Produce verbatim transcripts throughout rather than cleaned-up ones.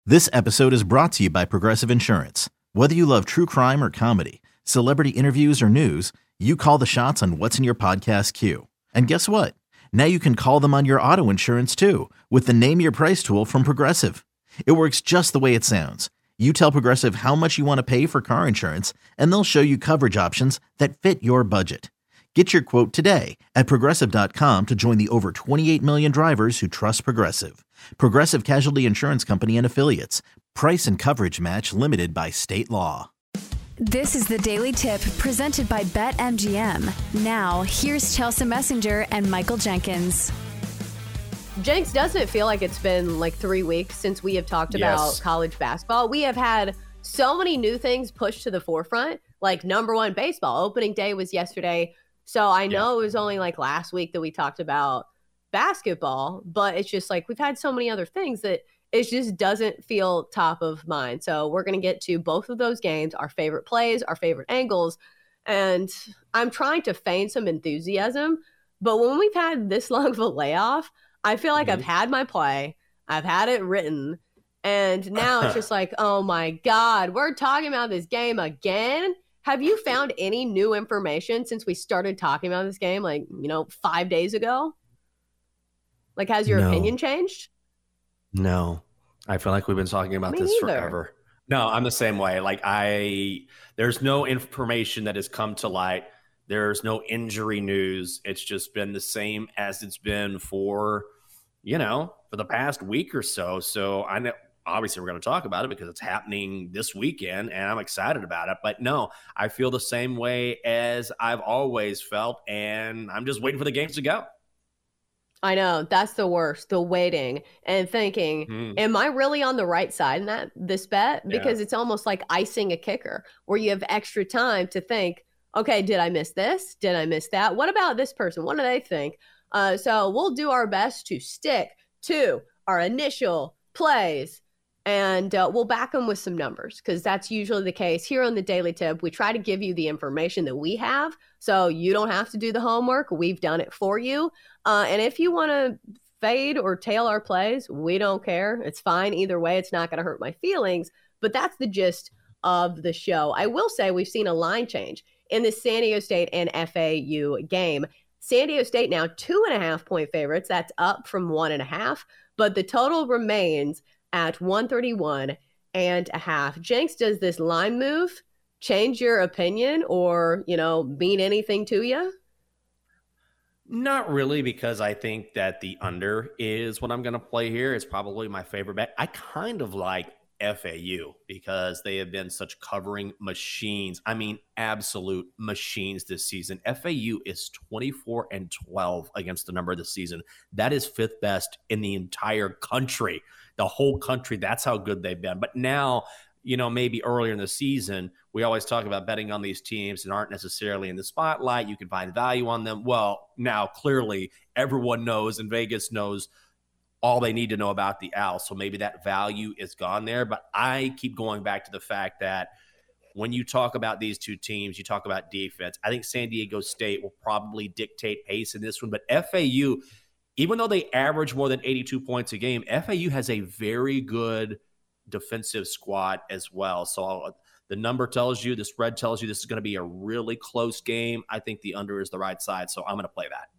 This episode is brought to you by Progressive Insurance. Whether you love true crime or comedy, celebrity interviews or news, you call the shots on what's in your podcast queue. And guess what? Now you can call them on your auto insurance too with the Name Your Price tool from Progressive. It works just the way it sounds. You tell Progressive how much you want to pay for car insurance, and they'll show you coverage options that fit your budget. Get your quote today at progressive dot com to join the over twenty-eight million drivers who trust Progressive. Progressive Casualty Insurance Company and Affiliates. Price and coverage match limited by state law. This is the Daily Tip presented by BetMGM. Now, here's Chelsea Messenger and Michael Jenkins. Jenks, doesn't it feel like it's been like three weeks since we have talked Yes. about college basketball? We have had so many new things pushed to the forefront, like number one baseball. Opening day was yesterday. So I know yeah. it was only like last week that we talked about basketball, but it's just like we've had so many other things that it just doesn't feel top of mind. So we're going to get to both of those games, our favorite plays, our favorite angles. And I'm trying to feign some enthusiasm. But when we've had this long of a layoff, I feel like mm-hmm. I've had my play. I've had it written. And now it's just like, oh my God, we're talking about this game again. Have you found any new information since we started talking about this game, like, you know, five days ago? Like, has your No. opinion changed? No, I feel like we've been talking about Me this neither. forever. No, I'm the same way. Like I, there's no information that has come to light. There's no injury news. It's just been the same as it's been for, you know, for the past week or so. So I know, obviously we're going to talk about it because it's happening this weekend and I'm excited about it. But no, I feel the same way as I've always felt. And I'm just waiting for the games to go. I know, that's the worst, the waiting and thinking, mm. am I really on the right side in that this bet? Because yeah. it's almost like icing a kicker where you have extra time to think, okay, did I miss this? Did I miss that? What about this person? What do they think? Uh, so we'll do our best to stick to our initial plays and uh, we'll back them with some numbers because that's usually the case. Here on the Daily Tip, we try to give you the information that we have so you don't have to do the homework. We've done it for you. Uh, and if you want to fade or tail our plays, we don't care. It's fine either way. It's not going to hurt my feelings. But that's the gist of the show. I will say we've seen a line change in the San Diego State and F A U game. San Diego State now two and a half point favorites. That's up from one and a half. But the total remains at one thirty-one and a half. Jenks, does this line move change your opinion or, you know, mean anything to you? Not really, because I think that the under is what I'm going to play here. It's probably my favorite bet. I kind of like F A U because they have been such covering machines. I mean, absolute machines this season. F A U is twenty-four and twelve against the number of the season. That is fifth best in the entire country. The whole country, that's how good they've been. But now, you know, maybe earlier in the season, we always talk about betting on these teams that aren't necessarily in the spotlight. You can find value on them. Well, now clearly everyone knows and Vegas knows all they need to know about the Owls. So maybe that value is gone there. But I keep going back to the fact that when you talk about these two teams, you talk about defense. I think San Diego State will probably dictate pace in this one. But F A U, even though they average more than eighty-two points a game, F A U has a very good defensive squad as well. So the number tells you, the spread tells you this is going to be a really close game. I think the under is the right side, so I'm going to play that.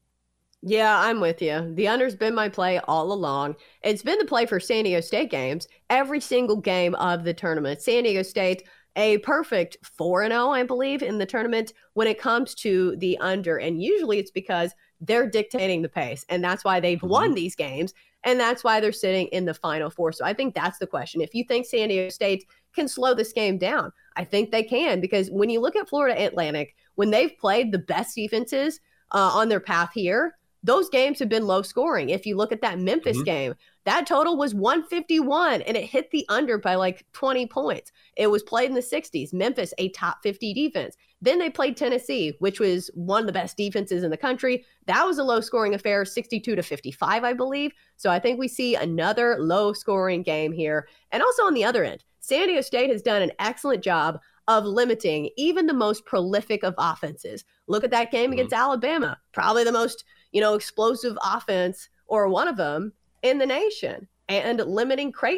Yeah, I'm with you. The under's been my play all along. It's been the play for San Diego State games, every single game of the tournament. San Diego State, a perfect four and oh, I believe, in the tournament when it comes to the under. And usually it's because they're dictating the pace, and that's why they've mm-hmm. won these games, and that's why they're sitting in the Final Four. So I think that's the question. If you think San Diego State can slow this game down, I think they can, because when you look at Florida Atlantic, when they've played the best defenses uh, on their path here, those games have been low scoring. If you look at that Memphis mm-hmm. game, that total was one fifty-one, and it hit the under by like twenty points. It was played in the sixties. Memphis, a top fifty defense. Then they played Tennessee, which was one of the best defenses in the country. That was a low-scoring affair, sixty-two to fifty-five, I believe. So I think we see another low-scoring game here. And also on the other end, San Diego State has done an excellent job of limiting even the most prolific of offenses. Look at that game mm-hmm. against Alabama. Probably the most, you know, explosive offense, or one of them, in the nation, and limiting Creighton.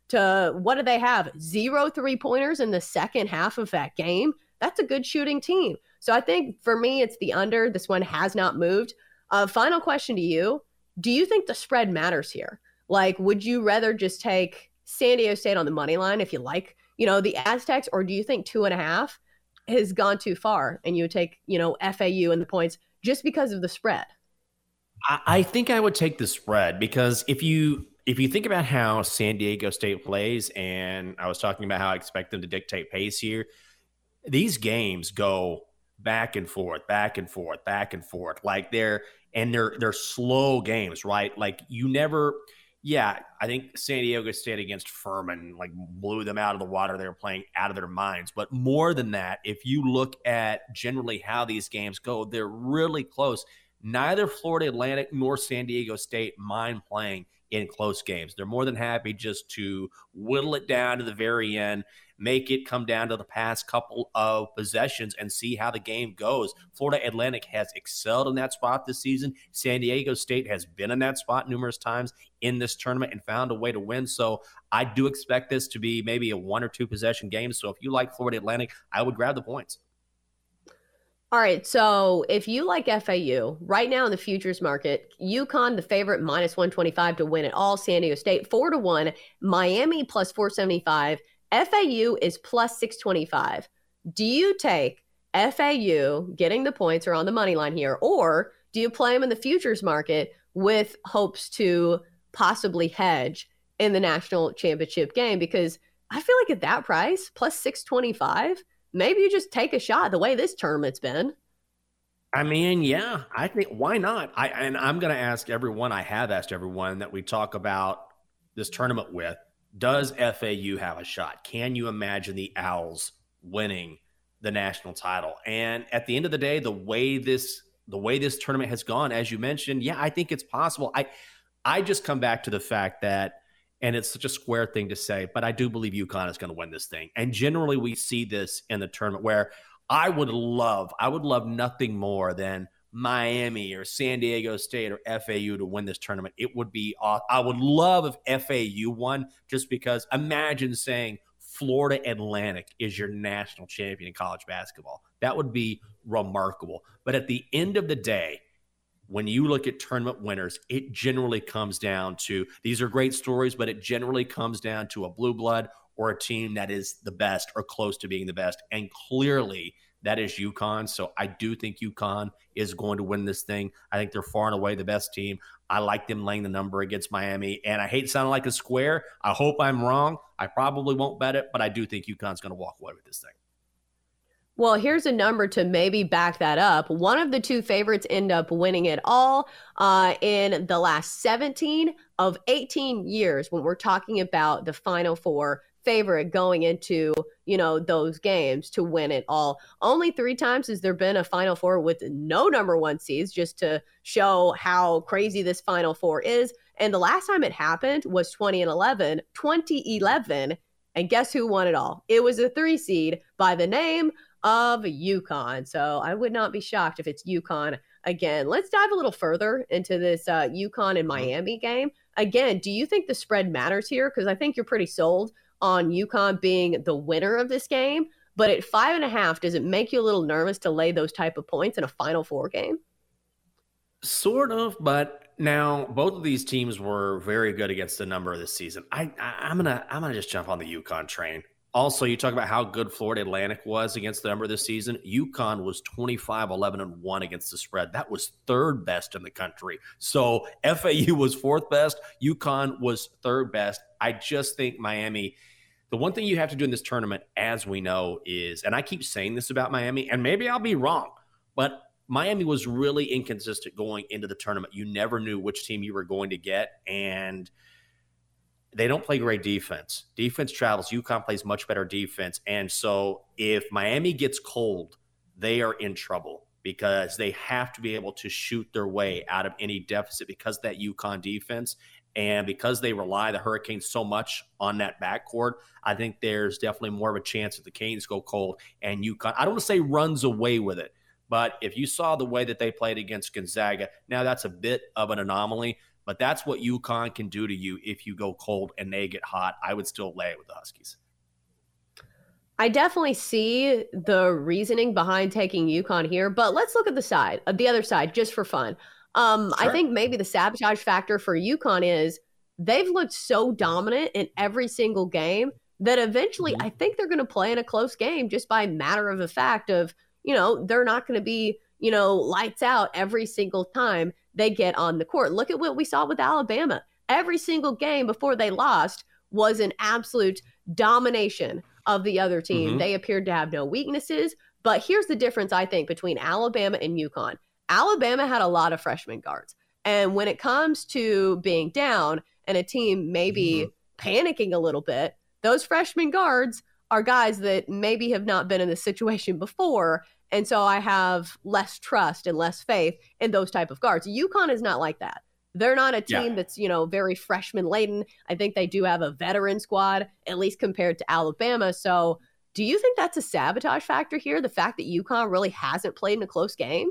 to what do they have? Zero three-pointers in the second half of that game. That's a good shooting team. So I think for me, it's the under. This one has not moved. Uh, final question to you. Do you think the spread matters here? Like, would you rather just take San Diego State on the money line if you like, you know, the Aztecs, or do you think two and a half has gone too far and you would take, you know, F A U and the points just because of the spread? I, I think I would take the spread because if you if you think about how San Diego State plays, and I was talking about how I expect them to dictate pace here, these games go back and forth, back and forth, back and forth. Like they're and they're they're slow games, right? Like you never. Yeah, I think San Diego State against Furman like blew them out of the water. They were playing out of their minds. But more than that, if you look at generally how these games go, they're really close. Neither Florida Atlantic nor San Diego State mind playing in close games. They're more than happy just to whittle it down to the very end, make it come down to the past couple of possessions and see how the game goes. Florida Atlantic has excelled in that spot this season. San Diego State has been in that spot numerous times in this tournament and found a way to win. So I do expect this to be maybe a one or two possession game. So if you like Florida Atlantic, I would grab the points. All right, so if you like F A U, right now in the futures market, UConn, the favorite, minus one twenty-five to win it all. San Diego State, four to one. Miami, plus four seventy-five. F A U is plus six twenty-five. Do you take F A U getting the points or on the money line here, or do you play them in the futures market with hopes to possibly hedge in the national championship game? Because I feel like at that price, plus six twenty-five, maybe you just take a shot the way this tournament's been. I mean, yeah, I think why not? I and I'm going to ask everyone, I have asked everyone that we talk about this tournament with, does F A U have a shot? Can you imagine the Owls winning the national title? And at the end of the day, the way this the way this tournament has gone, as you mentioned, yeah, I think it's possible. I I just come back to the fact that, and it's such a square thing to say, but I do believe UConn is going to win this thing. And generally we see this in the tournament where I would love, I would love nothing more than Miami or San Diego State or F A U to win this tournament. It would be, I would love if F A U won, just because imagine saying Florida Atlantic is your national champion in college basketball. That would be remarkable. But at the end of the day, when you look at tournament winners, it generally comes down to, these are great stories, but it generally comes down to a blue blood or a team that is the best or close to being the best. And clearly that is UConn. So I do think UConn is going to win this thing. I think they're far and away the best team. I like them laying the number against Miami. And I hate sounding like a square. I hope I'm wrong. I probably won't bet it, but I do think UConn's going to walk away with this thing. Well, here's a number to maybe back that up. One of the two favorites end up winning it all uh, in the last seventeen of eighteen years when we're talking about the Final Four favorite going into, you know, those games to win it all. Only three times has there been a Final Four with no number one seeds, just to show how crazy this Final Four is. And the last time it happened was twenty eleven. twenty eleven, and guess who won it all? It was a three seed by the name of UConn. So I would not be shocked if it's UConn again. Let's dive a little further into this uh, UConn and Miami game. Again, do you think the spread matters here? Because I think you're pretty sold on UConn being the winner of this game. But at five and a half, does it make you a little nervous to lay those type of points in a Final Four game? Sort of, but now both of these teams were very good against the number of this season. I, I I'm gonna I'm gonna just jump on the UConn train. Also, you talk about how good Florida Atlantic was against the number this season. UConn was twenty-five, eleven, and one against the spread. That was third best in the country. So F A U was fourth best. UConn was third best. I just think Miami, the one thing you have to do in this tournament, as we know, is, and I keep saying this about Miami, and maybe I'll be wrong, but Miami was really inconsistent going into the tournament. You never knew which team you were going to get, and they don't play great defense. Defense travels. UConn plays much better defense. And so if Miami gets cold, they are in trouble because they have to be able to shoot their way out of any deficit because of that UConn defense. And because they rely, the Hurricanes, so much on that backcourt, I think there's definitely more of a chance that the Canes go cold and UConn, I don't want to say runs away with it, but if you saw the way that they played against Gonzaga, now that's a bit of an anomaly. But that's what UConn can do to you if you go cold and they get hot. I would still lay it with the Huskies. I definitely see the reasoning behind taking UConn here, but let's look at the side, uh, the other side, just for fun. Um, sure. I think maybe the sabotage factor for UConn is they've looked so dominant in every single game that eventually mm-hmm. I think they're going to play in a close game just by matter of the fact of, you know, they're not going to be, you know, lights out every single time they get on the court. Look at what we saw with Alabama. Every single game before they lost was an absolute domination of the other team. Mm-hmm. They appeared to have no weaknesses. But here's the difference, I think, between Alabama and UConn. Alabama had a lot of freshman guards. And when it comes to being down and a team maybe mm-hmm. panicking a little bit, those freshman guards are guys that maybe have not been in this situation before. And so I have less trust and less faith in those type of guards. UConn is not like that. They're not a team yeah. that's, you know, very freshman laden. I think they do have a veteran squad, at least compared to Alabama. So do you think that's a sabotage factor here? The fact that UConn really hasn't played in a close game?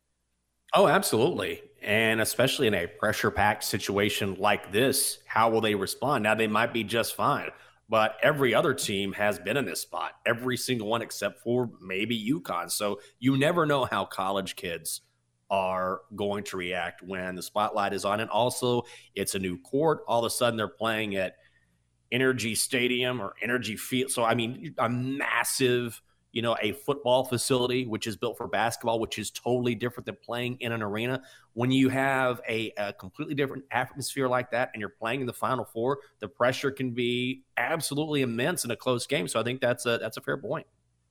Oh, absolutely. And especially in a pressure-packed situation like this, how will they respond? Now, they might be just fine, but every other team has been in this spot, every single one except for maybe UConn. So you never know how college kids are going to react when the spotlight is on. And also, it's a new court. All of a sudden, they're playing at Energy Stadium or Energy Field. So, I mean, a massive, you know, a football facility, which is built for basketball, which is totally different than playing in an arena. When you have a, a completely different atmosphere like that and you're playing in the Final Four, the pressure can be absolutely immense in a close game. So I think that's a, that's a fair point.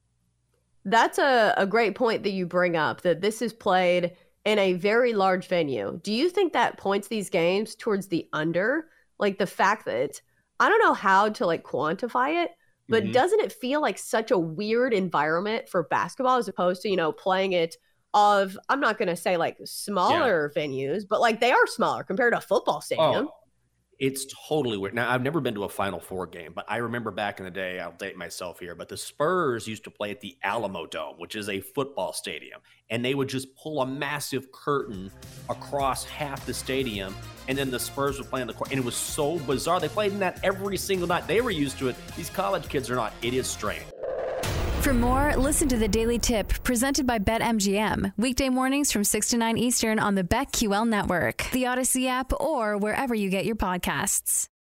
That's a, a great point that you bring up, that this is played in a very large venue. Do you think that points these games towards the under? Like the fact that, I don't know how to like quantify it, but mm-hmm. doesn't it feel like such a weird environment for basketball as opposed to, you know, playing it of, I'm not going to say like smaller yeah. venues, but like they are smaller compared to a football stadium. Oh, it's totally weird. Now, I've never been to a Final Four game, but I remember back in the day, I'll date myself here, but the Spurs used to play at the Alamo Dome, which is a football stadium, and they would just pull a massive curtain across half the stadium, and then the Spurs would play on the court, and it was so bizarre. They played in that every single night. They were used to it. These college kids are not. It is strange. For more, listen to The Daily Tip, presented by BetMGM. Weekday mornings from six to nine Eastern on the BetQL network, the Odyssey app, or wherever you get your podcasts.